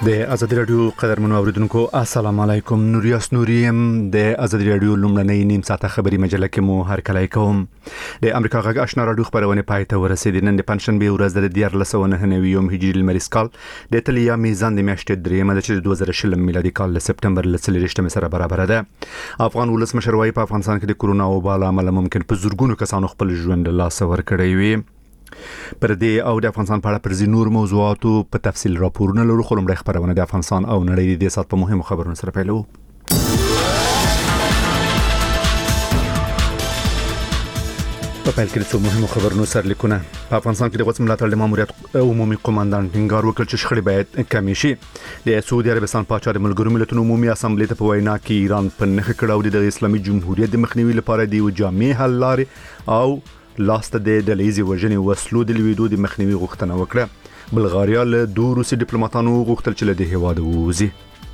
د ازادي رادیو قدرمنو اوریدونکو السلام علیکم. نوریاس نوریم د ازادي رادیو لومړنۍ نیم ساعته خبري مجله کې مو هر کله کوم. د امریکا غږ آشنا رادیو خبرونه پاتې ورسېدې. نن د پنځشنبه ورځ د 1499 هجري المریز کال د تلیا میزان د میاشتې درېمه د 2020 میلادي کال له سپتمبر ل 30 سره برابر ده. افغان ولسمشر وايي په افغانستان کې د کورونا وبا له امله ممکن په زورګونو کسانو خپل ژوند له لاسه ورکړي وي. پر دې او د افغانستان په اړه پر نور موضوعاتو په تفصیل راپورونه لرو. خو لمړی خبرونه د افغانستان او نړۍ د سات په مهمو خبرونو سره پیلو. په پیل کې څو مهمو خبرونو سره لیکونه. په افغانستان کې د قوت ملاتړ د ماموریت عمومي قوماندان ټینګار وکړ چې شخړې باید کمې شي. د سعودي عربستان پاچا د ملګرو ملتونو عمومي اسامبلې ته په وینا کې ایران په نخښه کړه او د اسلامي جمهوریت د مخنیوي لپاره د یو جامع حل لارې او لاسته د ډلهیزې وژنې وسلو د لویدو د مخنیوي غوښتنه وکړه. بلغاریا له دوه روسي ډیپلوماټانو غوښتل چې له دې هیواده ووځي.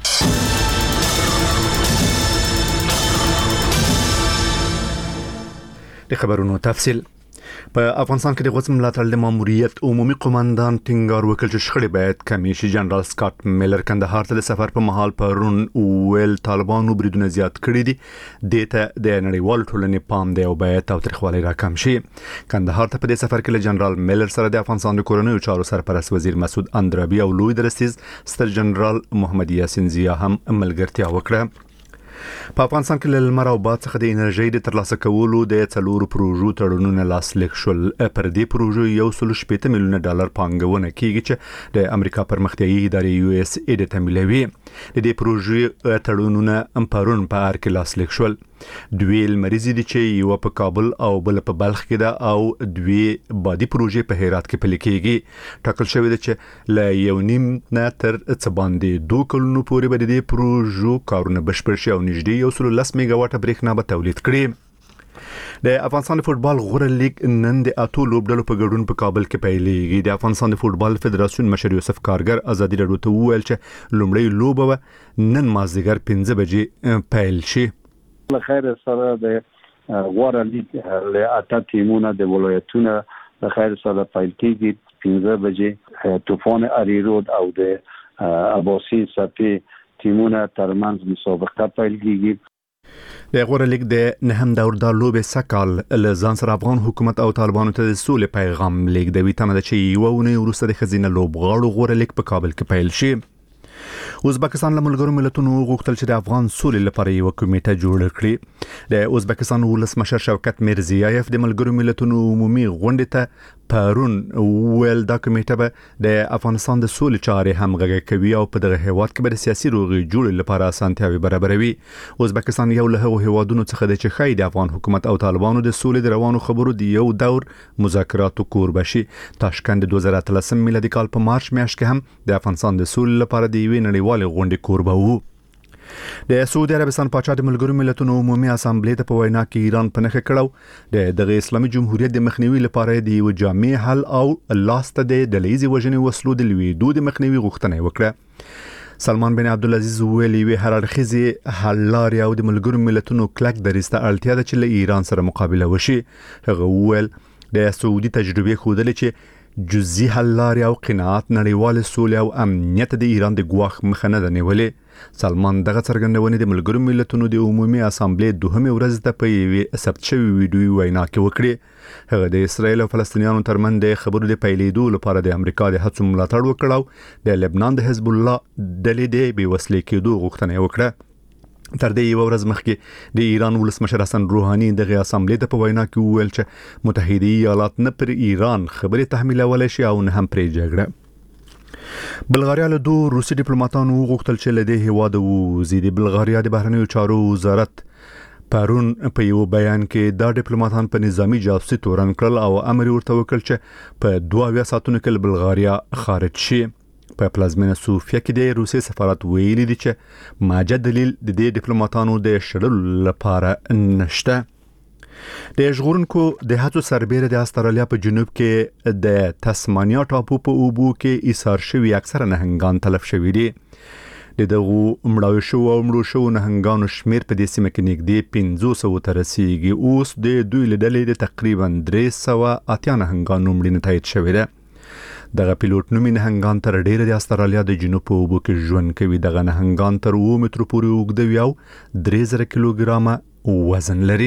د خبرونو تفصیل. په افغانستان کې د قوت ملاتړ د ماموریت عمومي قوماندان ټینګار وکړ چې شخړې باید کمې شي. جنرال سکاټ میلر کندهار ته د سفر په مهال پرون ویل طالبانو بریدونه زیات کړي دي. دته د نړیوال ټولنې پام دی او باید تاوتریخوالی راکم شي. کندهار ته په دې سفر کې له جنرال میلر سره د افغانستان د کورنیو چارو سرپرست وزیر مسعود اندرابي او لوی درستیز ستر جنرال محمد یاسین زیا هم ملګرتیا وکړه. په افغانستان کې له لمر او باد څخه د انرژي د ترلاسه کولو د څلورو پروژو تړونونه لاسلیک شول. پر دې پروژو $160 میلیون پانګونه کیږي چې د امریکا پرمختیایي ادارې USA د تمویلوي. د دې پروژې تړونونه پرون په ار کې لاسلیک شول. دوی المریزي دي چې یو په کابل او بل په بلخ کې ده او دوی بادي پروژې په هرات کې پلي کیږي. ټاکل شوی دی چې ل یو نیم نه تر څه باندې 2 کلونو پورې به د دې پروژو کارونه بشپړ شي او نږدې 110 میگا واټه برېښنا به تولید کړي. د افغانستان فوتبال غوره لیگ نن د اتو لوبډلو په ګډون په کابل کې پیلېږي. د افغانستان فوتبال فدراسیون مشر یوسف کارګر ازادي رادیو ته وویل چې لومړی لوبه نن مازدیګر 5 بجې پیل شي. له خیر سره د غوره لیگ له اته ټیمونو د ولایتونو له خیر سره پیل کیږي. 15 بجې طوفان اریرود او د اباسین سپي ټیمونو ترمنځ مسابقه پیل کیږي. د غوره لیگ د نهم دور د لوبې سکال له ځان سره افغان حکومت او طالبانو ته د سولې پیغام لیږدوي. تمه ده چې یو ونې وروسته د خزینه لوبغاړو غوره لیگ په کابل کې پیل شي. ازبکستان له ملګرو ملتونو غوښتل چې د افغان سولې لپاره یو کمیټه جوړ کړي. د ازبکستان ولسمشر شوکت میرزیایف د ملګرو ملتونو عمومي غونډې ته پرون ویل دا کمیټه به د افغانستان د سولې چارې همغږي کوي او په دغه هیواد کې به د سیاسي روغې جوړې لپاره اسانتیاوي برابروي. ازبکستان یو له هغو هیوادونو څخه دی چې خای د افغان حکومت او طالبانو د سولې د روانو خبرو د یو دور مذاکراتو کوربه شي. تاشکند 2013 میلادي کال په مارچ میاشت کې هم د افغانستان د سولې لپاره د یوې نړیوالې غونډې کوربه وو. د سعودي عربستان پاچا د ملګرو ملتونو عمومي اسامبلې ته په وینا کې ایران په نخښه کړه د اسلامي جمهوریت د مخنیوي لپاره د یو جامع حل او لاسته د ډلهیزې وژنې وسلو د لویدو د مخنیوي غوښتنه وکړه. سلمان بن عبدالعزیز ویلي وی هر اړخیزې حل لارې او د ملګرو ملتونو کلک دریسته اړتیا ده چې له ایران سره مقابله وشي. هغه ویل د سعودي تجربه ښودلې چې جزئی حل لارې او قناعت نړیوال سولې او امنیت د ایران د ګواښ مخه نه ده نیولې. سلمان دغه څرګندونې د ملګرو ملتونو د عمومي اسامبلې دوهمه ورځ ته په یوه ثبت شوی ویډیو وینا کې وکړه. هغه د اسرایل او فلسطینیانو ترمنځ د خبرو د پیلېدو لپاره د امریکا د هڅو ملاتړ وکړ او د لبنان د حزب الله ډلې د بیوسلې کېدو غوښتنه وکړه. تر دې یو ورځ مخکې د ایران ولسمشر حسن روحاني دغه اسامبلې ته په وینا کې وویل چې متحده ایالات نه پر ایران خبرې تحمیلولای شي او نه هم پرې جګړه. بلغاریا له دوه روسي ډیپلوماټانو غوښتل چې له دې هیواده ووځي. د بلغاریا د بهرنیو چارو وزارت پرون په یو بیان کې دا ډیپلوماټان په نظامی جاسوسي تورن کړل او امر ورته وکړ چې په 22 ساعتونو کې بلغاریا خارج شي. په پلازمینه سوفیا کې د روسي سفارت ویلي دي چې ماجد دلیل د دې ډیپلوماټانو د شړلو لپاره نشته. د ژغورونکو د هڅو سربېره د استرالیا په جنوب کې د تسمانیا ټاپو په اوبو کې ایثار شوي اکثره نهنګان تلف شوي دي. د دغو مړو شو نهنګانو شمیر په دې سیمه کې نږدې 500 ته رسیږي. اوس د دوی له ډلې د تقریبا 380 نهنګانو مړینه تایید شوې ده. دغه پیلوټ نومي نهنګان تر ډیره د استرالیا د جنوب په اوبو کې ژوند کوي. دغه نهنګان تر 2 مترو پورې اوږده وي او 3000 کیلوګرامه وزن لري.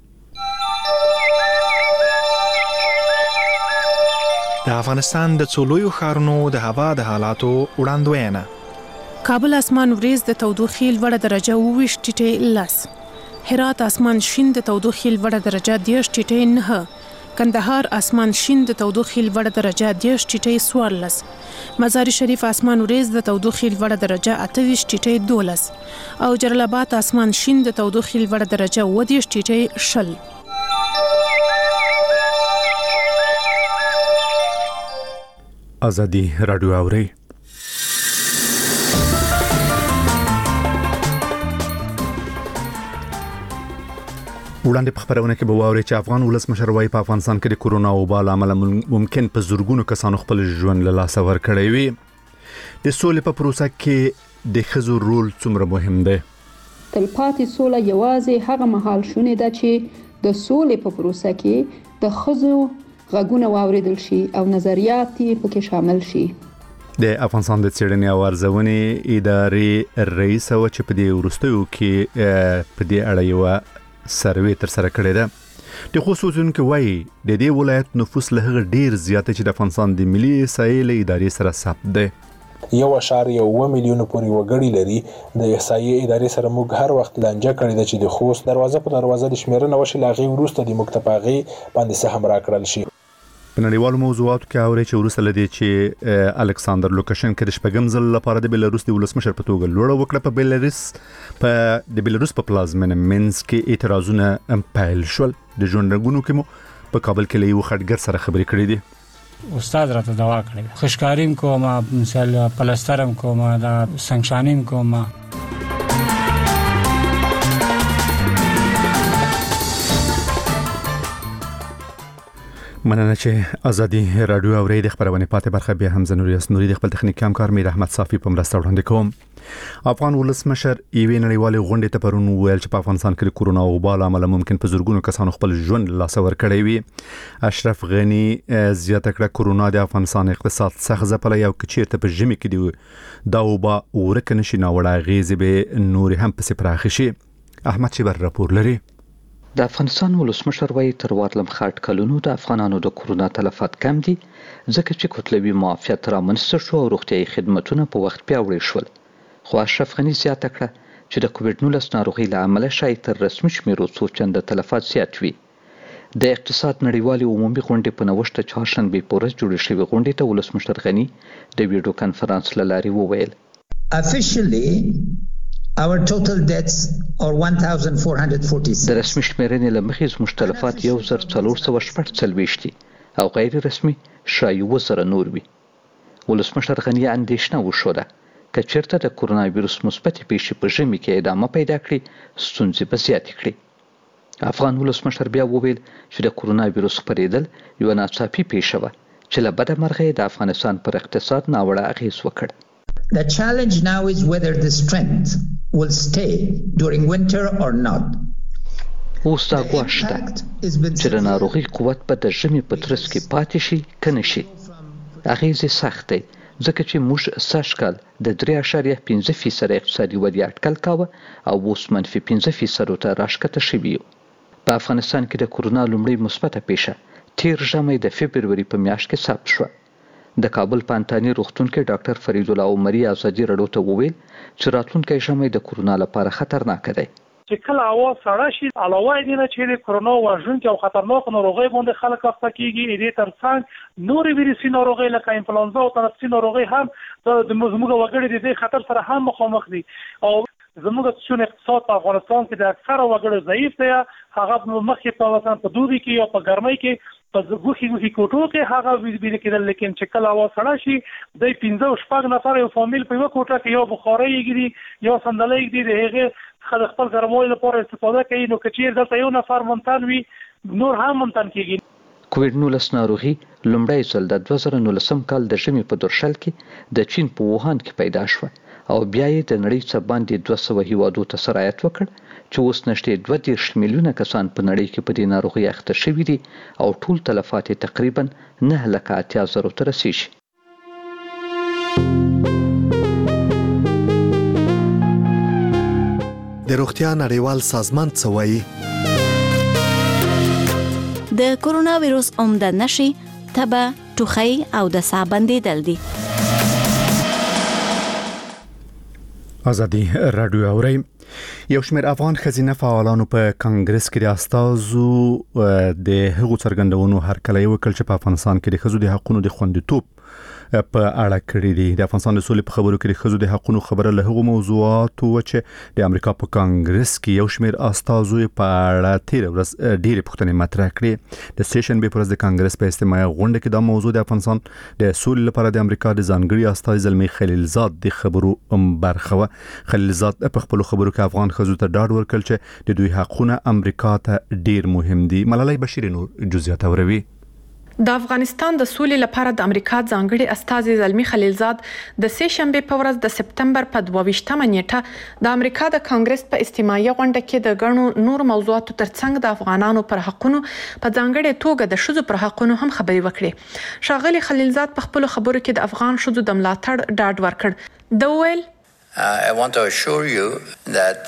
د افغانستان د څولویو ښارونو د هوا د حالاتو وړاندوینه. کابل اسمان وریځ د تودوخې لوړه درجه 29.10، هرات اسمان شین د تودوخې لوړه درجه 10.9، کندهار اسمان شین د تودوخې لوړه درجه 10.14، مزار شریف اسمان وریځ د تودوخې لوړه درجه 28.12 او جلال آباد اسمان شین د تودوخې لوړه درجه 20.0. ازادي رادیو اوري. وړاندې په خبرونه کې به واوري چې افغان ولسمشر وايي په افغانستان کې د کورونا وبا لامل ممکن په زورګونو کسانو خپل ژوند له لاسه ورکړي وي. د سولې په پروسه کې د ښځو رول څومره مهم دی؟ تلپاتې سوله یوازې هغه مهال شونې ده چې د سولې په پروسه کې د ښځو غږونه واوریدل شي او نظریات پکې شامل شي. د افغانستان د څېړنې او ارزونې ادارې رئیس او چې په دې وروستیو کې په دې اړه یو سروې تر سره کړې ده. د خصوصون کې وایي د دې ولایت نفوس له هغه ډیر زیات چې د افغانستان د ملي احصایې ادارې سره ثبت دی. 1.1 میلیون پورې وګړي لري. د احصایې ادارې سره موږ هر وخت لانجه کړې ده چې د خوست دروازه په دروازه د شمیرنه وشي، لاغي وروسته د مکتفاغي باندې سهم راکړل شي. په نړیوالو موضوعاتو کې اوري چې وروسته لدی چې الکساندر لوکاشنکا د شپږم ځل لپاره د بیلاروس د ولسمشر په توګه لوړه وکړه. په بیلاروس په پلازمینه مینسک کې اعتراضونه پیل شول. د ژوندګونو کې مو په کابل کې له یو خټګر سره خبرې کړې دي. استاد راته دوا کړې، خوشکاریم کوم، مثلا پلسترم کوم، دا سنگشانیم کوم. مننه چې ازادي رادیو اوري. د خبرونه پاتې برخه به هم زنوریاس نوري د خپل تخنیکی همکار میر احمد صافي په مرسته وړاندې کوم. افغان ولسمشر ایوې نړیوالې غونډې ته پرون ویل چې په افغانستان کې د کورونا وبا لامل ممکن په زورګونو کسانو خپل ژوند لاسه ورکړي وي. اشرف غنی زیاته کړه کورونا د افغانستان اقتصاد سخت ځپلی او کچیرته په ژمي کې دی دا وبا ورک نشي ناوړه غیزې به نور هم پسې پراخ شي. احمد شبر راپور لري. د افغانستان ولسمشر وايي تر وارلم خاټ کلونو د افغانانو د کورونا تلفات کم دي ځکه چې کتلوي معافیت رامنځته شو او روغتیايي خدماتونه په وخت پیاوړي شول. خو اشرف غنی زیاته کړه چې د کووډ-19 ناروغي له امله شاید تر رسمي شمیرو څو چنده تلفات زیات وي. د اقتصاد نړیوالې عمومي غونډې په نوښت چهارشنبه په ورځ جوړې شوې غونډې ته ولسمشر غنی د ویډیو کانفرنس له لارې وویل Officially our total deaths are 1446. د رسمي شمیرنې له مخې زموږ تلفات 1446 دي او غیر رسمي شایي 1000 نور وي. ولسمشر غنی اندېښنه وښوده که چېرته د کورونا ویروس مثبتې پیښې په ژمي کې ادامه پیدا کړي ستونزې به زیاتې کړي. افغان ولسمشر بیا وویل چې د کورونا ویروس خپرېدل یوه ناڅاپي پیښه وه چې له بده مرغه د افغانستان پر اقتصاد ناوړه اغېز وکړ. The challenge now is whether the strength will stay during winter or not. اوس دا ګواښ ده چې د ناروغۍ قوت به د ژمي په ترڅ کې پاتې شي که نه شي. اغېز یې سخت دی ځکه چې موږ سږ کال د 3.5% اقتصادي ودې اټکل کاوه او اوس -5% ته راښکته شوي یو. په افغانستان کې د کورونا لومړۍ مثبته پیښه تیر ژمی د فبروري په میاشت کې ثبت شوه. د کابل پانتانی روغتون کې ډاکټر فرید الله عمري ازادي رادیو ته وویل چې راتلونکی ژمی د کورونا لپاره خطرناک دی. چې کله هوا سړه شي علاوه دې نه چې د کورونا وژونکي او خطرناک ناروغۍ باندې خلک اخته کیږي، دې ترڅنګ نور ویروسي ناروغۍ لکه انفلونزا او تنفسي ناروغۍ هم د زموږ وګړي د دې خطر سره هم مخامخ دي. او زموږ څون اقتصاد په افغانستان کې د اکثره وګړو ضعیف دی. هغه مخکې په مثلا په دوبي کې او په ګرمۍ کې په ګوخي کوټو کې هغه ویل کېدل، لیکن چې کله هوا سړه شي د 15-16 نفر یو فامیل په یو کوټه کې یو بخارۍ یګري یو صندلۍ یګري د هغه خپل ګرمولو لپاره استفاده کوي. نو کچیر دلته یو نفر ممتن وي نور هم ممتن کیږي. کووډ-19 ناروغي لومړی ځل د 2019 کال د ژمي په درشل کې د چین په ووهان کې پیدا شوه او بیا یې د نړۍ څخه باندې 200 هیوادو ته سرایت وکړ چې اوس نږدې 2 میلیونه کسان په نړۍ کې په دې ناروغي اخته شوي دي او ټول تلفات تقریبا 9,80,000 ته رسیږي. د روغتیا نړیوال سازمان څه وایي؟ د کورونا وایروس عمده نښې تبه، ټوخی او د ساه بندیدل دي. ازادي رادیو اوري. یو شمېر افغان ښځینه فعالانو په کانګرس کې د استازو د هغو څرګندونو هرکلی وکړ چې په افغانستان کې د ښځو د حقوقو د خوندیتوب په اړه کړی دی. د افغانستان د سولې په خبرو کې د ښځو د حقوقو خبره له هغو موضوعاتو چې د امریکا په کانګرس کې یو شمېر استازو په اړه تیر ورځ ډېرې پوښتنې مطرح کړې. د سیشن به پر د کانګرس په اجتماعي غونډه کې دا موضوع د افغانستان د سولې لپاره د امریکا د ځانګړي استازي زلمی خلیلزاد د خبرو برخه و. خلیلزاد په خپل خبرو کې افغان ښځو ته ډاډ ورکړ چې د دوی حقوقونه امریکا ته ډېر مهم دي. ملالۍ بشیر نور جزئیات اوروي. د افغانستان د سولې لپاره د امریکا ځانګړي استازي زلمی خلیلزاد د سه شنبه په ورځ د سپتمبر په 22مه نیټه د امریکا د کانګرس په اجتماعي غونډه کې د غنو نور موضوعاتو ترڅنګ د افغانانو پر حقوقو په ځانګړي توګه د شذو پر حقوقو هم خبري وکړي. شاغلي خلیلزاد په خپل خبرو کې د افغان شذو د ملاتړ ډاډ ورکړ. د ویل I want to assure you that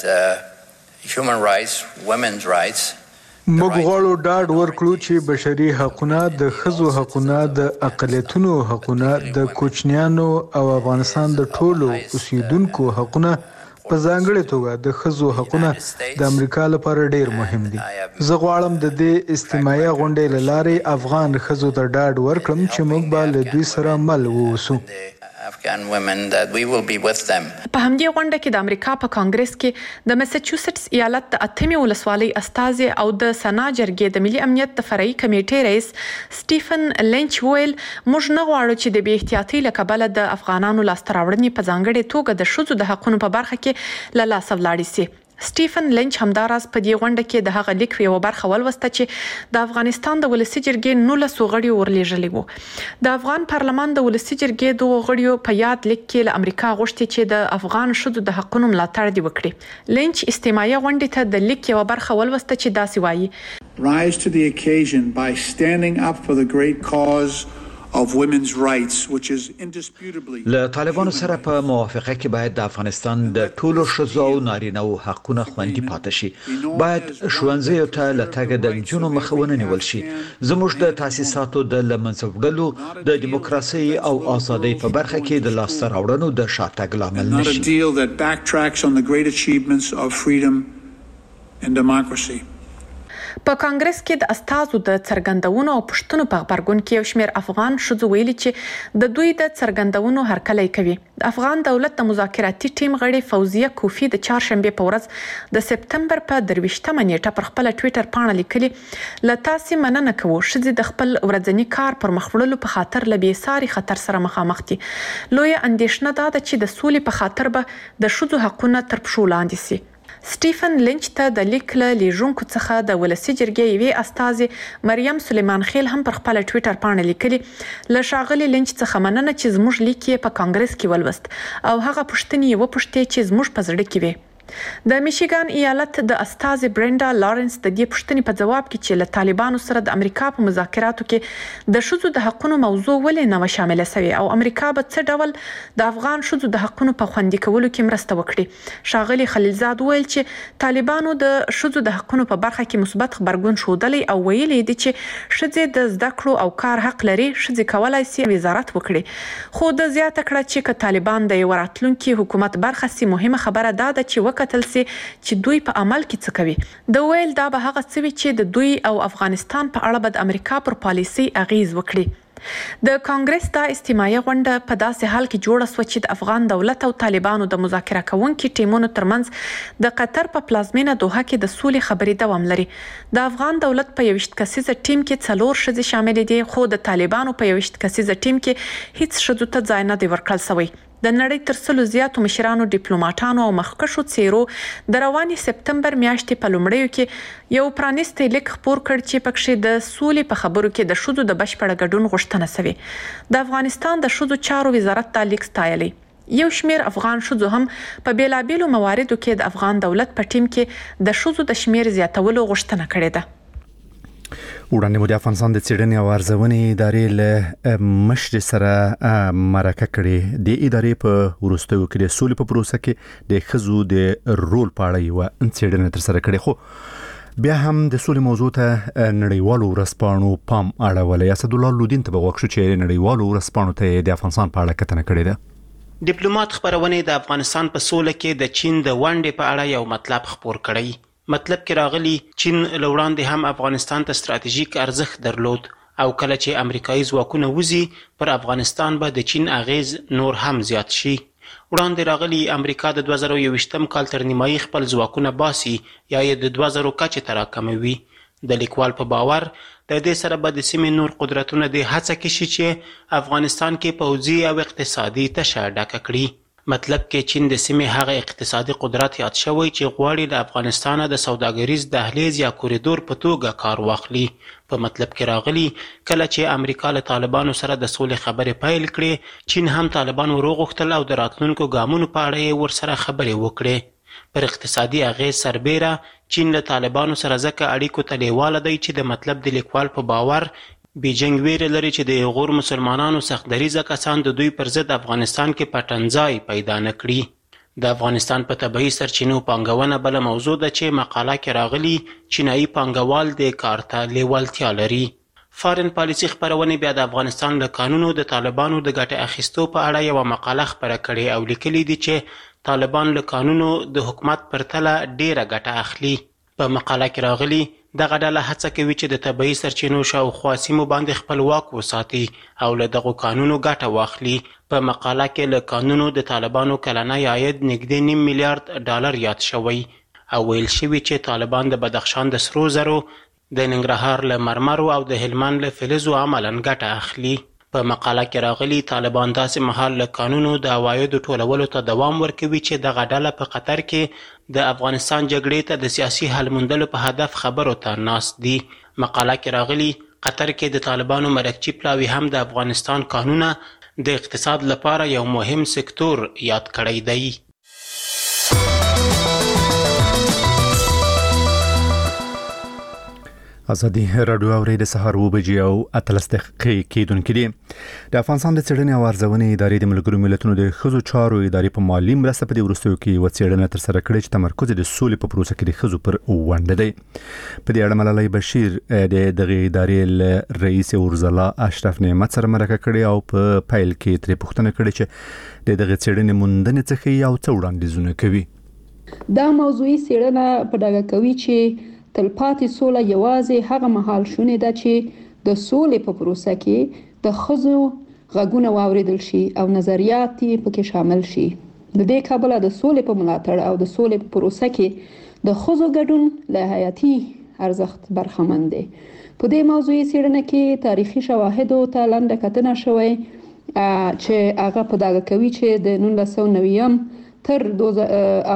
human rights, women's rights موږ غواړو ډاډ ورکړو چې بشري حقوقونه، د ښځو حقوقونه، د اقلیتونو حقوقونه، د کوچنیانو او افغانستان د ټولو اوسیدونکو حقوقونه، په ځانګړې توګه د ښځو حقوقونه د امریکا لپاره ډېر مهم دي. زه غواړم د دې اجتماعي غونډې له لارې افغان ښځو ته ډاډ ورکړم چې موږ به له دوی سره مل واوسو. Afghan women that we will be with them. په همدې غونډه کې د امریکا په کانګرس کې د میساچوسټس ایالت د اتمې ولسوالۍ استازي او د سنا جرګې د ملي امنیت د فرعي کمیټې رئیس سټیفن لینچ ویل موږ نه غواړو چې د بې احتیاطۍ له کبله د افغانانو لاسته راوړنې په ځانګړې توګه د ښځو د حقوقو په برخه کې له لاسه ولاړې سي. سټیفن لینچ همداراز په دې غونډه کې د هغه لیک یو برخه ولوسته چې د افغانستان د ولسی جرګې 19 غړي ورلېږلي وو. د افغان پارلمان د ولسی جرګې دوه غړیو په یاد لیک کې له امریکا غوښتي چې د افغان شذو د حقوقو ملاتړ دی وکړي. لینچ اجتماعي غونډې ته د لیک یو برخه ولوسته چې داسې وایي: Rise to the occasion by standing up for the great cause of women's rights, which is indisputably. له طالبانو سره په موافقه کې باید د افغانستان د ټولو ښځو او نارینه‌و حقونه خوندي پاتې شي. باید ښوونځیو ته له تګ د نجونو مخه ونیول شي. زموږ د تاسیساتو د له منځه وړلو د دیموکراسي او ازادۍ په برخه کې د لاسته راوړنو د شاتګ لامل نشي. Not a deal that backtracks on the great achievements of freedom and democracy. په کانګرس کې د استازو د څرګندونو او پښتنو په خبرګون کې یو شمېر افغان ښځو ویلي چې د دوی د څرګندونو هرکلی کوي. د افغان دولت د مذاکراتي ټیم غړي فوزیه کوفی د چهارشنبه په ورځ د سپتمبر په 23مه نیټه پر خپل ټوئیټر باندې لیکلي: له تاسو مننه کوو ښځې د خپل ورځنی کار پر مخ وړلو په خاطر له بې ساري خطر سره مخامخ دي. لویه اندېښنه ده چې د سولې په خاطر به د ښځو حقوقونه تر پښو لاندې سي. سټیفن لینچ ته د لیک له لیږونکو څخه د ولسی جرګې یوې استازي مریم سلیمان خیل هم پر خپل ټوئیټر باندې لیکلي: له ښاغلي لینچ څخه مننه چې زموږ لیک یې په کانګرس کې ولوست او هغه پوښتنې یې وپوښتې چې زموږ په زړه کې وي. د میشیګان ایالت د استازي برینډا لارنس د دې پوښتنې په جواب کې چې له طالبانو سره د امریکا په مذاکراتو کې د ښځو د حقوقو موضوع ولې نه شامله شوې او امریکا به څه ډول د افغان ښځو د حقوقو په خوندي کولو کې مرسته وکړي. شاغلي خلیلزاد ویل چې طالبانو د ښځو د حقوقو په برخه کې مثبت خبرګون ښودلی او ویلي دي چې ښځې د زده کړو او کار حق لري، ښځې کولای شي وزارت وکړي. خو د زیاته کړه چې طالبان د یو راتلونکي حکومت برخه سي مهمه خبره ده چې وکتل سي چې دوی په عمل کې څه کوي. د ویل دا به هغه څه وي چې د دوی او افغانستان په اړه به د امریکا پر پالیسي اغیز وکړي. د کانګرس د اجتماعي غونډه په داسې حال کې جوړه شوه چې د افغان دولت او طالبانو د مذاکره کوونکو ټیمونو ترمنځ د قطر په پلازمینه دوحه کې د سولې خبرې دوام لري. د افغان دولت په 21 کسیزه ټیم کې 4 ښځې شامل دي، خو د طالبانو په 21 کسیزه ټیم کې هیڅ ښځو ته ځای نه دی ورکړل شوی. د نړۍ تر څلو زیاتو مشرانو، ډیپلوماټانو او مخکښو څیرو د رواني سپتمبر میاشتې په لومړیو کې یو پرانیستی لیک خپور کړ چې پکې د سولې په خبرو کې د ښځو د بشپړ ګډون غوښتنه شوې. د افغانستان د ښځو چارو وزارت دا لیک ستایلی. یو شمیر افغان ښځو هم په بیلابیلو مواردو کې د افغان دولت په ټیم کې د ښځو د شمیر زیاتولو غوښتنه کړې ده. وړاندې مو د افغانستان د څېړنې او ارزونې ادارې له مشر سره مرکه کړې. د ادارې په وروستیو کې د سولې په پروسه کې د ښځو د رول په اړه یوه څېړنه ترسره کړې، خو بیا هم د سولې موضوع ته نړیوالو ورځپاڼو پام اړولی. اسدالله لودین ته به غوښتو چې نړیوالو ورځپاڼو ته د افغانستان په اړه کتنه کړې ده. ډیپلوماټ خبرونه د افغانستان په سوله کې د چین د ونډې په اړه یو مطلب خپور کړی. مطلب کې راغلی چین لوړاندې هم افغانستان ته ستراتیژیک ارزښت درلود او کله چې امریکایي ځواکونه وزي پر افغانستان به د چین اغیز نور هم زیات شي. وړاندې راغلی امریکا د 2021م کال تر نیمایي خپل ځواکونه باسي یا یې د 2000 کچې ته راکموي. د لیکوال په باور د دې سره به د سیمې نور قدرتونه د هڅه کې شي چې افغانستان کې پوځي او اقتصادي تشه ډکه کړي. مطلب کې چین د سیمې هغه اقتصادي قدرت یاد شوی چې غواړي د افغانستان د سوداګریز دهلیز یا کوریدور په توګه کار واخلي. په مطلب کې راغلی کله چې امریکا له طالبانو سره د سولې خبرې پیل کړې، چین هم طالبان وروغوښتل او د راتلونکو ګامونو په اړه یې ورسره خبرې وکړې. پر اقتصادي اغیز سربیره چین له طالبانو سره ځکه اړیکو ته لیواله دی چې د مطلب د لیکوال په باور بیجنګ ویره لري چې د غور مسلمانانو سختدریزه کسان د دوی پر ضد افغانستان کې پټنځای پیدا نه کړي. د افغانستان په طبیعي سرچینو پانګونه بله موضوع ده چې مقاله کې راغلی چینایي پانګوال د کار ته لیوالتیا لري. فارن پالیسي خپرونې بیا د افغانستان له قانونو د طالبانو د ګټې اخیستو په اړه یوه مقاله خپره کړې او لیکلي دي چې طالبان له قانونو د حکومت پرتله ډیره ګټه اخلي. په مقاله کې راغلی دغه ډله هڅه کوي چې د طبیعي سرچینو شاوخوا سیمو باندې خپل واک وساتي او له دغو قانونو ګټه واخلي. په مقاله کې له قانونو د طالبانو کلنی عاید نږدې $9 میلیارډ یاد شوی او ویل شوي چې طالبان د بدخشان د سرو زرو، د ننګرهار له مرمرو او د هلمند له فلزو عملاً ګټه اخلي. په مقاله کې راغلی طالبان داسې مهال له قانونو د عوایدو ټولولو ته دوام ورکوي چې دغه ډله په قطر کې د افغانستان جګړې ته د سیاسي حل موندلو په هدف خبرو ته ناست دي. مقاله کې راغلی قطر کې د طالبانو مرکچی پلاوي هم د افغانستان قانونه د اقتصاد لپاره یو مهم سکتور یاد کړی دی. ازادي راډیو اوري د سهار 7:08 دقیقې کېدونکې دي. د افغانستان د څېړنې او ارزونې ادارې د ملګرو ملتونو د ښځو چارو ادارې په مالي مرسته په دې وروستیو کې یوه څېړنه ترسره کړې چې تمرکز د سولې په پروسه کې د ښځو پر ونډه دی. په دې اړه ملالۍ بشیر د دغې ادارې له رئیس اورزلا اشرف نعمت سره مرکه کړې او په پیل کې ترې پوښتنه کړې چې د دغې څېړنې موندنې څه ښیي او څه وړاندیزونه کوي. دا موضوعي څېړنه په ډاګه کوي چې تلپاتې سوله یوازې هغه مهال شونې ده چې د سولې په پروسه کې د ښځو غږونه واوریدل شي او نظریات پکې شامل شي. د دې کبله د سولې په ملاتړ او د سولې په پروسه کې د ښځو ګډون له حیاتي ارزښت برخمن دی. په دې موضوعي څېړنه کې تاریخي شواهدو ته لنډه کتنه شوې چې هغه په ډاګه کوي چې د 1990 تر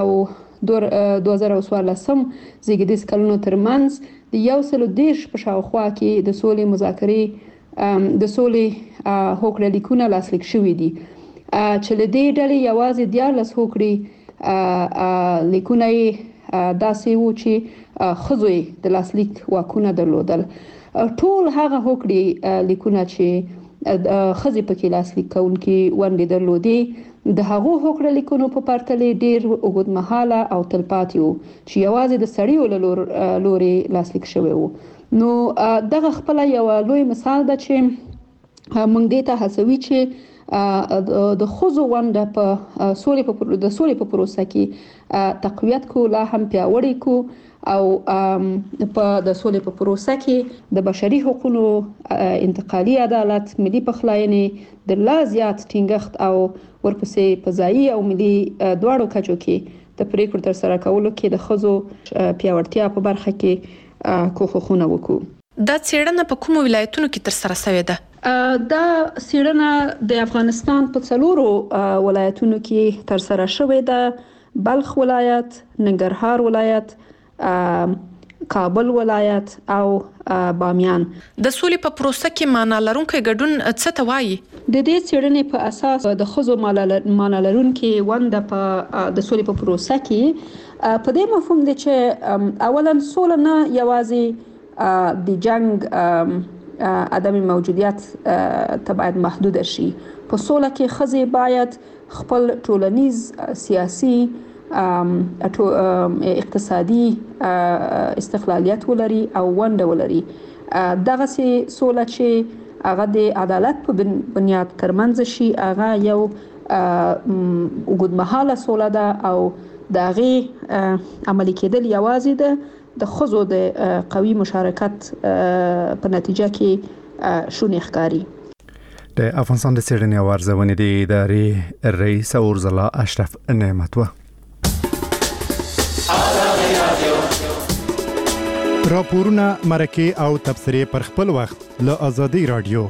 2014 زیږدیز کلونو ترمنځ د 110 په شاوخوا کې د سولې مذاکرې د سولې هوکړه لیکونه لاسلیک شوي دي چې له دې ډلې یوازې 14 هوکړې لیکونه داسې وو چې ښځو د لاسلیک واکونه درلودل. ټول هغه هوکړې لیکونه چې ښځې پکې لاسلیک کوونکي ونډې درلودې د هغو هوکړه لیکونو په پرتله ډیر اوږدمهاله او تلپاتې وو چې یوازې د سړیو له لورې لاسلیک شوی وو. نو دغه خپل یو لوی مثال ده چې موږ دې ته هڅوي چې د ښځو ونډه په سولې په پروسه کې تقویت کو، لا هم پیاوړی کو او په د سولې په پروسه کې د بشري حقوقو انتقالي عدالت، ملي پخلاینې د لا زیات ټینګښت او ورپسې په ځایي او ملي دواړو کچو کې د پریکړو ترسره کولو کې د ښځو پیاوړتیا په برخه کې کوښښونه وکړو. دا څېړنه په کومو ولایتونو کې ترسره شوې ده؟ دا څېړنه د افغانستان په 4 ولایتونو کې ترسره شوې ده: بلخ ولایت، ننګرهار ولایت، کابل ولایت او بامیان. د سولې په پروسه کې معنا لرونکي ګډون څه ته وایي؟ د دې څېړنې په اساس د ښځو معنا لرونکي ونډه په د سولې په پروسه کې په دې مفهوم دی چې اولا سوله نه یوازې د جنگ عدم موجودیت ته باید محدود شي. په سوله کې ښځې باید خپل ټولنیز، سیاسي، اقتصادي استقلالیت ولري او ونډه ولري. دغسې سوله چې هغه د عدالت په بنیاد ترمنځ شي، هغه یو اوږدمهاله سوله ده او د هغې عملي کېدل یوازې د ښځو د قوي مشارکت په نتیجه کې شونې ښکاري. د افغانستان د څېړنې او ارزونې د ادارې رئیس اورزلا اشرف نعمت و. راپورونه، مرکې او تبصرې پر خپل وخت له آزادۍ رادیو.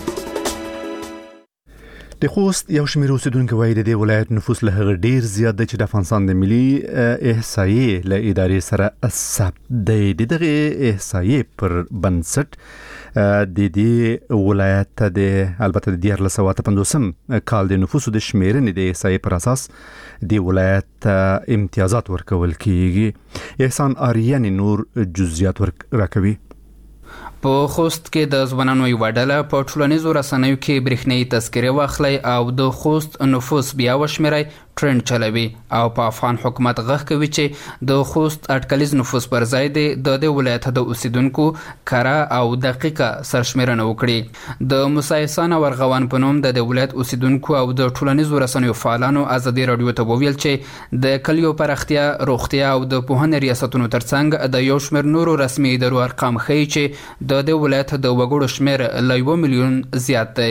د خوست یو شمېر اوسیدونکو وایي د دې ولایت نفوس له هغه ډیر زیات دی چې د افغانستان د ملي احصایې له ادارې سره ثبت دی. د دغه احصایې پر بنسټ د دې ولایت ته د البته د 1950 کال د نفوسو د شمیرنې د احصایې پر اساس د ولایت امتیازات ورکول کیږي. احسان آریان نور جزئیات راکوي. په خوست کې د ځوانانو یو ډله په ټولنیزو رسنیو کې برېښنايي تذکرې واخلي او د خوست نفوس بیا وشمیري ټرند چلوي او په افغان حکومت غږ کوي چې د خوست اټکلیز نفوس پر ځای د ولایت د اوسیدونکو کره او دقیقه سرشمیرنه وکړي. د موسی احسان ورغوان په نوم د ولایت اوسیدونکو او د ټولنیزو رسنیو فعالانو ازادي رادیو ته وویل چې د کلیو پراختیا، روغتیا او د پوهنې ریاستونو ترڅنګ د یو شمېر نورو رسمي ادارو ارقام ښیي چې د ولایت د وګړو شمېر له 1 میلیون زیات دی.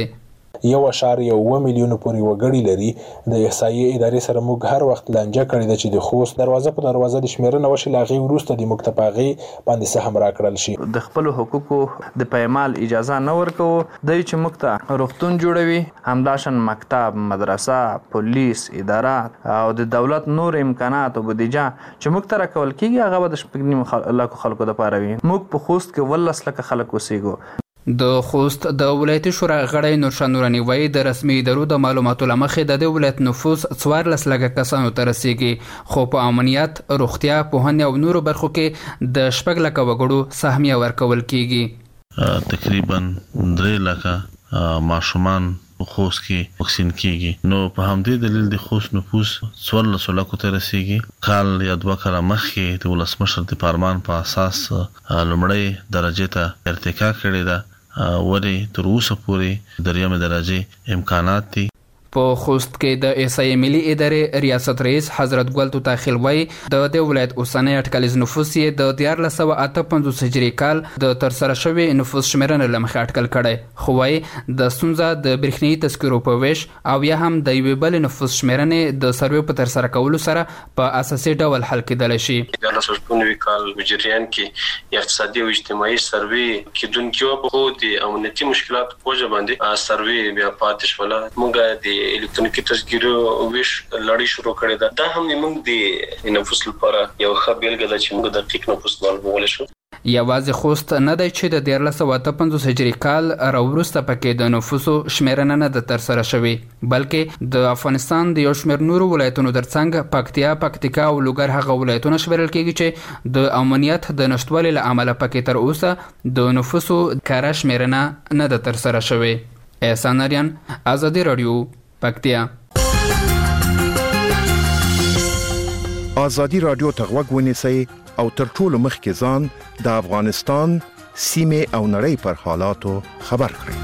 1.1 میلیون پورې وګړي لري. د احصایې ادارې سره موږ هر وخت لانجه کړې ده چې د خوست دروازه په دروازه د شمیرنه وشي، لاغي وروسته د مکتباغي باندې سهم راکړل شي. د خپل حقوقو د پېمال اجازه نه ورکو، د چې مکتب روغتون جوړوي، همداشن مکتب، مدرسه، پولیس اداره او د دولت نور امکانات او بودیجه چې موږ تر کول کیږي هغه د شپږنیم لکه خلکو د پاره وي. موږ په خوست کې 18 لک خلک اوسېږو. د خوست د ولایتي شورا غړی نورشاه نوراني وایي د رسمي ادارو د معلوماتو له مخې د ولایت نفوس 14 لکه کسانو ته رسیږي، خو په امنیت، روغتیا، پوهنې او نورو برخو کې د 6 لکه وګړو سهمیه ورکول کیږي. تقریبا 3 لکه ماشومان خوست کې واکسین کیږي. نو په همدې دلیل د خوست نفوس 14 لکو ته رسیږي. کال یا 2 کاله مخکې د ولسمشر د فرمان په اساس لومړی درجه ته ارتقا کړې ده، وری تر اوسه پورې درېمه درجه امکانات دي. په خوست کې د احصایې ملي ادارې ریاست رئیس حضرت ګل توتاخیل وایي د ولایت اوسنی اټکلیز نفوس یې د 1958 هجري کال د ترسره شوی نفوس شمیرنې له مخې اټکل کړی، خو وایي د ستونزه د برېښنايي تذکرو په ویش او یا هم د یوې بلې نفوس شمیرنې د سروې په ترسره کولو سره په اساسي ډول حل کېدلی شي. د 1990 کال جریان کې اقتصادي او اجتماعي سروې کېدونکي وو، خو د امنیتي مشکلاتو په وجه باندې سروې بیا پاتې شوله. موږ د الکترونیکي تذکرو ویش لړۍ شروع کړې ده. دا هم موږ د نفوس لپاره یو ښه بیلګه ده چې موږ دقیق نفوس معلومولی شو. یوازې خوست نه دی چې د 1958 هجري کال راوروسته پکې د نفوسو شمیرنه نه ده ترسره شوې، بلکې د افغانستان د یو شمېر نورو ولایتونو ترڅنګ پکتیکا او لوګر هغه ولایتونه شمیرل کېږي چې د امنیت د نشتوالي له امله پکې تر اوسه د نفوسو کره شمیرنه نه ده ترسره شوې. احسان آریان، آزادي رادیو، پکتیا. آزادي رادیو ته غوږ ونیسئ او تر ټولو مخکې ځان د افغانستان سیمه او نړۍ پر حالاتو خبر کړئ.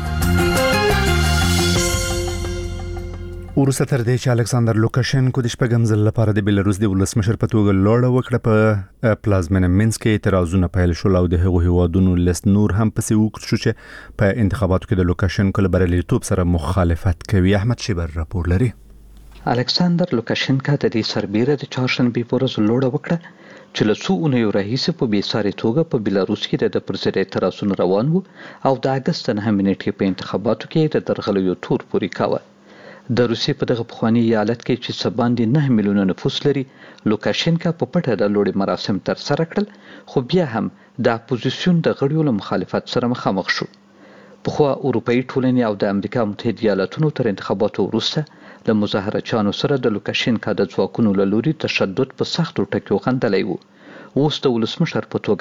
وروسته تر دې چې الکساندر لوکاشنکو د شپږم ځل لپاره د بیلاروس د ولسمشر په توګه لوړه وکړه، په پلازمینه مینسک کې اعتراضونه پیل شول او د هغو هیوادونو لست نور هم پسې وکړ شو چې په انتخاباتو کې د لوکاشنکو له بریالیتوب سره مخالفت کوي. احمد شیبر راپور لري. الکساندر لوکاشنکا د دې سربېره د چهارشنبې په ورځ لوړه وکړه چې له څو اونیو راهیسې په بېساري توګه په بیلاروس کې د پر ضد اعتراضونه روان وو او د اګست 9 نیټې په انتخاباتو کې د درغلیو تور پورې کاوه. د روسیې په دغه پخواني ایالت کې چې څه باندې 9 میلیونه نفوس لري، لوکاشنکا په پټه د لوړې مراسم ترسره کړل، خو بیا هم د اپوزیسیون د غړیو له مخالفت سره مخامخ شو. پخوا اروپایي ټولنې او د امریکا متحده ایالاتونو تر انتخاباتو وروسته له مظاهرچیانو سره د لوکاشنکا د ځواکونو له لوري تشدد په سختو ټکیو غندلی و. اوس د ولسمشر په توګه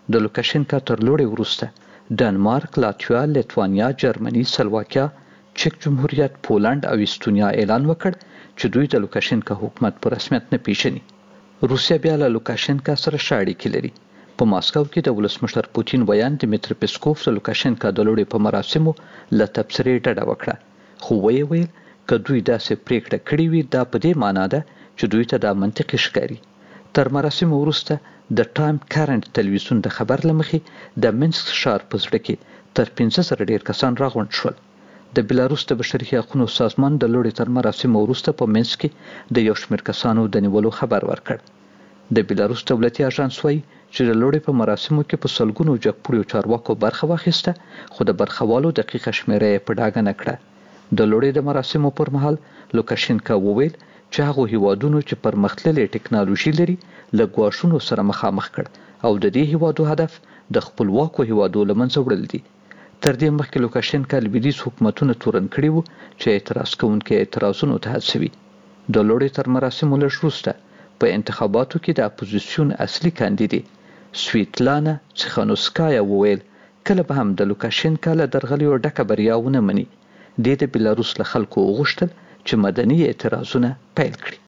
د لوکاشنکا تر لوړې وروسته ډنمارک، لاتویا، لیتوانیا، جرمني، سلواکیا، چک جمهوریت، پولند او استونیا اعلان وکړ چې دوی د لوکاشنکا حکومت په رسمیت نه پیژني. روسیا بیا له لوکاشنکا سره ښه اړیکې لري. په ماسکو کې د ولسمشر پوتین ویان دمیتری پیسکوف د لوکاشنکا د لوړې په مراسمو له تبصرې ډډه وکړه، خو ویل که دوی داسې پریکړه کړې وي دا په دې معنا ده چې دوی ته دا منطقي ښکاري. تر مراسمو وروسته د ټایم کارنټ تلویزیون د خبر له مخې د منسک ښار په زړه کې تر 500 ډیر کسان راغونډ شول. د بلاروس د بشري حقوقو سازمان د لوړې تر مراسمو وروسته په منسک کې د یو شمېر کسانو د نیولو خبر ورکړ. د بلاروس دولتي اژانس وایي چې د لوړې په مراسمو کې په سلګونو جګپوړیو چارواکو برخه واخیسته، خو د برخوالو دقیقه شمیره یې په ډاګه نه کړه. د لوړې د مراسمو پر مهال لوکاشنکا وویل چې هغو هیوادونو چې پرمختللې ټکنالوژي لري له ګواښونو سره مخامخ کړ او د دې هیوادو هدف د خپلواکو هیوادو له منځه وړل دي. تر دې مخکې لوکاشنکا لویدیځ حکومتونه تورن کړي وو چې اعتراض کوونکي اعتراضونو ته هڅوي. د لوړې تر مراسمو لږ وروسته په انتخاباتو کې د اپوزیسیون اصلي کاندیدې سویتلانا تسخانوسکایا وویل کله به هم د لوکاشنکا له درغلیو ډکه بریا ونه مني. د بلاروس له خلکو وغوښتل چې مدني اعتراضونه پیل کړي.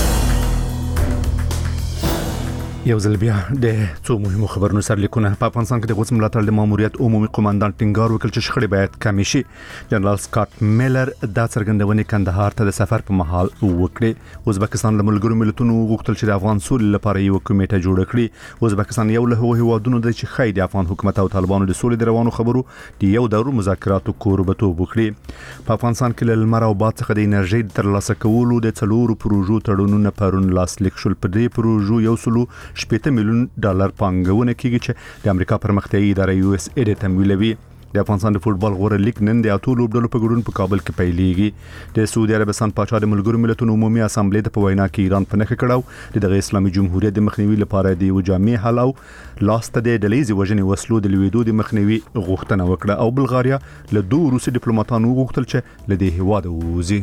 یو ځل بیا د څو مهمو خبرونو سرلیکونه. په افغانستان کې د غوڅ ملاتړ د ماموریت عمومي قوماندان ټینګار وکړ چې شخړې باید کمې شي. جنرال سکاټ میلر دا څرګندونې کندهار ته د سفر په مهال وکړې. ازبکستان له ملګرو ملتونو وغوښتل چې د افغان سولې لپاره یو کمیټه جوړ کړي. ازبکستان یو له هغو هیوادونو دی چې خای د افغان حکومت او طالبانو د سولې د روانو خبرو د یو دورو مذاکراتو کوربتوب وکړي. په افغانستان کې له لمر او باد څخه د انرژي د ترلاسه کولو د څلورو پروژو تړونونه پرون لاسلیک شول. په دې پروژو یو سلو $80 میلیون پانګونه کیږي چې د امریکا پرمختیایي اداره USAID تمویلوي. د افغانستان د فوتبال غوړه لیګ نن د اتو لوبډلو په ګډون په کابل کې پیلېږي. د سعودي عربستان پاچا د ملګرو ملتونو عمومي اسامبلې د په وینا کې ایران په نخښه کړو د اسلامي جمهوریت د مخنیوي لپاره د یو جامع حل او لاسته د ډلېزي وژنې وسلو د لویدو د مخنیوي غوښتنه وکړه. او بلغاریا له دوه روسي ډیپلوماټانو وغوښتل چې له دې هیواده ووځي.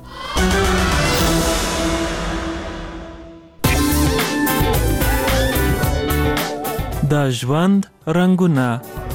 د ژوند رنگونه.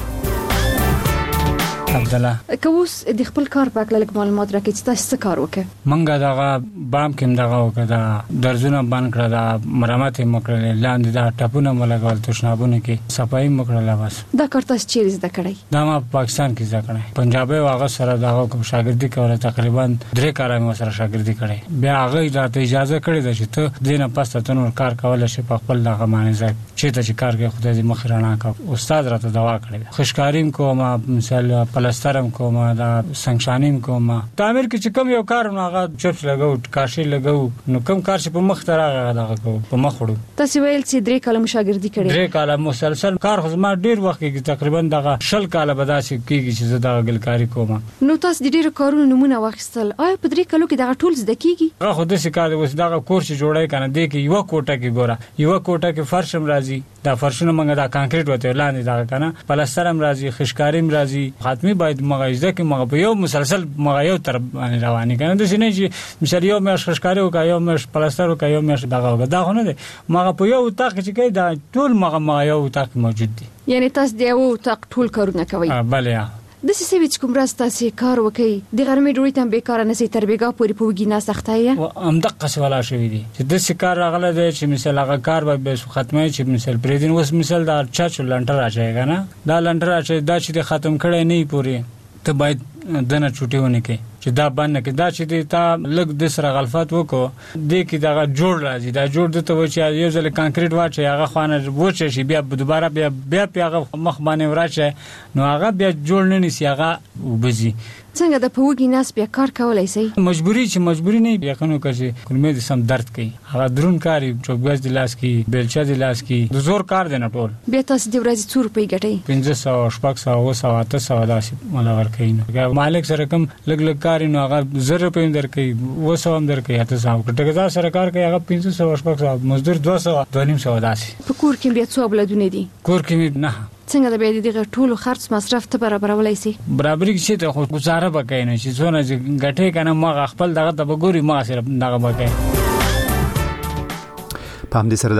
عبدالله که اوس د خپل کار په اړه معلومات راکړئ چې تاسو څه کار وکړئ؟ منګه دغه بام کې دغه وکړه د درزونه باندې کړه د مرمت مکرل لاندې د ټاپونه ملګول تشنابونه کې صفائی مکرل. بس دا کار تاسو چیرې زده کړئ؟ دا ما په پاکستان کې زده کړم. پنجابي واغه سره دغه کوم شاګردي کوله تقریبا 3 کاله مې سره شاګردي کړې. بیا هغه راته اجازه کړې ده چې ته دینه پسته تنور کار کولای شې په خپل دغه باندې ځای چې ته چې کار کوي خدای دې مخ رانه کا. استاد راته دوا کړې. خوشکاریم کوم مثال پلسترم کوم دا سنگشانیم کوم. تعمیر کې چې کوم یو کار نو هغه چپس لګاو کاشي لګاو نو کوم کار چې په مخ تر هغه دغه کو په مخ وړو. تاسو ویل چې 3 کاله مشاګردي کړې. 3 کاله مسلسل کار خو ما ډیر وخت کې تقریبا دغه 10 کاله بداسي کېږي چې زه دغه ګلکاري کوم. نو تاسو د ډیرو کارونو نمونه واخیستل. آیا په 3 کالو کې دغه ټول زده کیږي؟ هغه خو د سکار اوس دغه کورس جوړای کنه دی کې یو کوټه کې ګوره یو کوټه کې فرشم راځي دا فرشونه منګه دا کانکریټ وته لاندې دا کنه پلسترم راځي خشکاریم راځي خاتمي باید مغایزه کې مغه یو مسلسل مغه یو تر رواني کنه د سینې چې مثال یو مې خشکاري او یو مې پلستر او یو مې دغه دا خو نه دی مغه په یو تاق چې کې دا ټول مغه یو تاق موجود دي. یعنی تاسو دی یو تاق ټول کارونه کوي؟ بله. د سیسویچ کوم راز تاسو کار وکي د غرمې ډوړې ته به کار نه سي تر بیګا پوری پوګی نه سختایه ام دقه سواله شوې دي چې د سکار راغله د چې مثال هغه کار به ختمه چې مثال پریدین وس مثال دا چاچو لنټر راځي کنه دا لنټر راځي دا چې ختم کړي نه پوری ته باید دنه چټیونه کې چې دا باندې کې دا چې تا لګ د سره غلفات وکړو د کې دا جوړ راځي دا جوړ د ته و چې یو ځل کانکریټ واچي هغه خوانه وچه شي بیا دوباره بیا هغه مخ باندې وراچه نو هغه بیا جوړ نه نسی هغه وبزي. څنګه د پوګی ناس بیا کار کولای شي؟ مجبوری چې مجبوری نه یقینو کوي کلمې د سم درد کوي هغه درون کاری چوبګاز د لاس کې بیلچا د لاس کې د زور کار دی نه ټول. بیا تاسو د ورځې 2 روپۍ ګټئ 500 شپږ 800 داسې ملګر کوي مالک سره کوم لګ کار نو هغه 0 روپۍ درکې 200 هم درکې 800 ټکدار سره کار کوي هغه 500 شپږ مزدور 200 250 داسې. په کور کې بیا څو بلدونه دي؟ کور کې نه څنګه د بیا دغه ټولو خرڅ مصرف ته برابرولای شي؟ برابرۍ کې ته خو گزاره وکاینه چې څونه غټه کنه ما خپل دغه د بګوري ما سره دغه وکای. په همدې سره